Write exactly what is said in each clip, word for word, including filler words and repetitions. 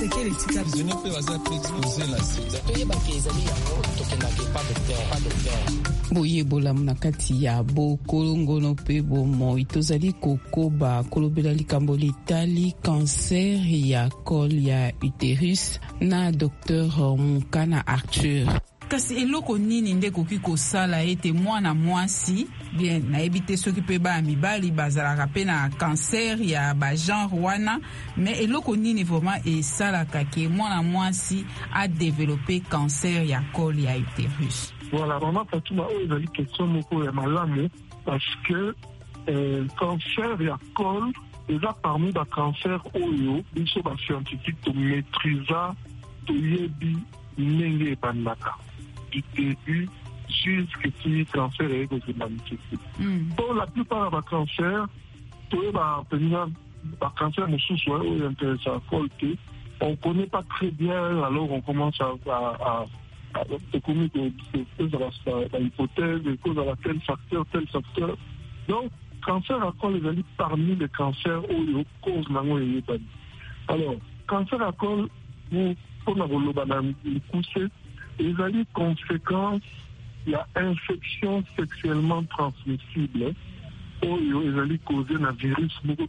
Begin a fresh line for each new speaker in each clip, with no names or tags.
Tshisekedi tika
prisonnier pe baza pe exposer la sida
toyeba ke ezali yango tokendaka pas docteur pas docteur
boyebola na kati ya bokolongono mpe bomoi tozali kokoba kolobela likambo litali cancer ya col ya uterus na docteur Mukana Arthur.
Kasi eloko nini nde koki kosala ete mwana mwasi bien nayebi te soki mpe baya mibali bazalaka mpe na cancer ya bagenre wana mais eloko nini vraiment esalaka ke mwana mwasi adevelope cancer ya col ya uterus?
Voilà, vraiment Fatuma oyo ezali question moko ya malamu parce que euh, cancer ya col eza parmi bacancer oyo biso bascientifique tomaîtrisa toyebi ndenge ebandaka du début jusqu'à ce que le cancer est manifesté. Mm. Pour la plupart des cancers, tous les cancers sont intéressants. On ne connaît pas très bien, alors on commence à, à, à, à commettre l'hypothèse de cause à tel facteur, tel facteur. Donc, cancer à col est parmi les cancers où les causes n'ont pas. Alors, cancer à col, pour nous pousser, ils ont des conséquences. Il y a infection sexuellement transmissible. Oh, ils ont causé un virus,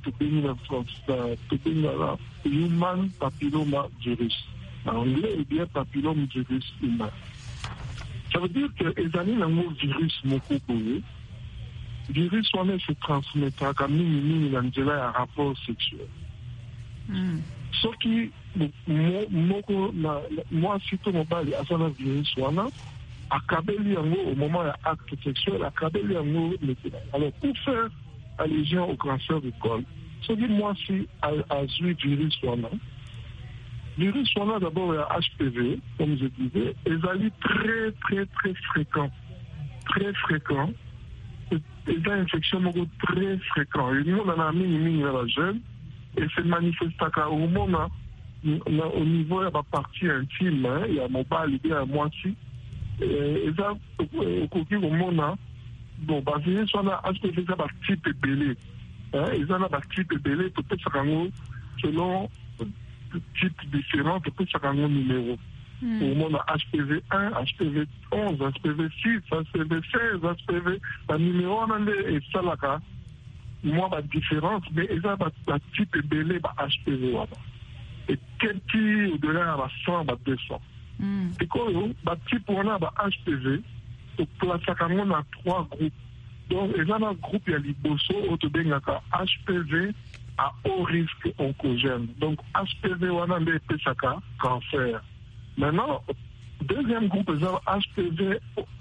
human papilloma virus. En anglais, il y a papilloma virus humain. Ça veut dire que les amis ont un virus Le virus se transmet comme il a un rapport sexuel. Ce qui, moi, si tout le monde a un virus, akabeli yango au moment de l'acte sexuel, akabeli yango. Alors, pour faire allusion au cancer du col, ce qui moi si a eu virus wana, virus wana d'abord il y a H P V, comme je disais, et ils très très très fréquent, très fréquent. Et une infection très fréquent. Et nous on a mis une la jeune et c'est manifesté au moment au niveau de la partie intime, il y a mon bas il y a moi si. Et ça, au côté au monde, bon, bah, c'est ça, là, est-ce que c'est ça, bah, type belé, hein, et ça, là, bah, type belé, peut-être ça, selon type différent, peut-être ça, numéro. Au monde, H P V un, H P V onze, H P V six, H P V seize, H P V, bah, numéro, on a et ça, là, moi, bah, différence, mais, et ça, bah, type belé, bah, H P V, voilà. Et quel qui, au-delà, bah, cent, bah, deux cents. Et quand on a type on a H P V, on place on a trois groupes. Donc, il y a un groupe, il y a l'Iboso, H P V à haut risque oncogène. Donc, H P V, on a des cancer. Maintenant, deuxième groupe, il y a H P V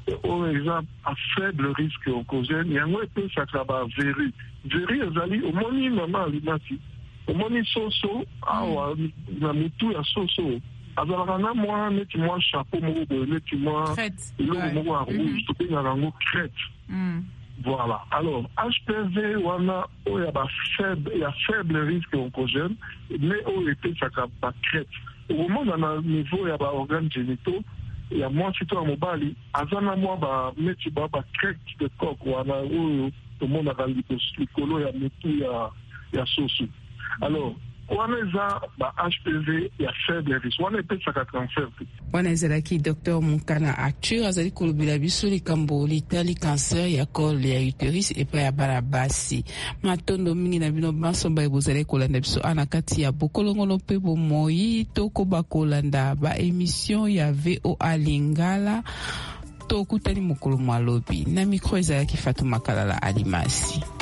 à faible risque oncogène. Il y a un peu ça qui véri. Véri, il y a au moins, au moins, soso, il y a tout, il y a soso. Alors, on a moi, moi, chapeau, moi, moi, rouge, tout est dans crête. Voilà. Alors, H P V, on a, il y a faible, il y a faible risque oncogène, mais au été, ça n'a crête. Au moment où on a un niveau, il y a des organes génitaux, il y a moi, si tu as un mobile, azana moi, bah, mais tu vas, bah, crête de coq, ou on a, où, tout le monde a l'icolo, il y a tout, il y a, il y a sosu. Alors, waneza ba H P V ya faible risque wana epesa ka cancer
wana ezalaki docteur Mukana Arthur azali kolobela biso likambo litali cancer ya col ya uterus epa ya bana basi matondo mingi na bino basomba ebozali kolanda biso ana kati ya bokolongono mpe bomoi tokoba kolanda ba émission ya V O A Lingala tokutani mokolo malobi na micro ezalaki Fatuma Kalala Alimasi.